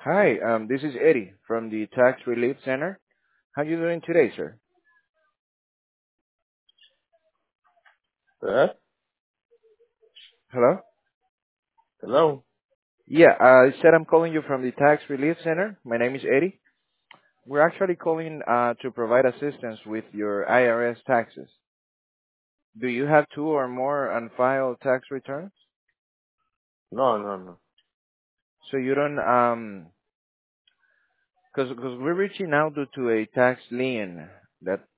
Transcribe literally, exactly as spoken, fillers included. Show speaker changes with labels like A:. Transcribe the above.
A: Hi, um, this is Eddie from the Tax Relief Center. How you doing today, sir?
B: Huh?
A: Hello?
B: Hello?
A: Yeah, uh, I said I'm calling you from the Tax Relief Center. My name is Eddie. We're actually calling uh, to provide assistance with your I R S taxes. Do you have two or more unfiled tax returns?
B: No, no, no.
A: So you don't, um, because because we're reaching out due to a tax lien that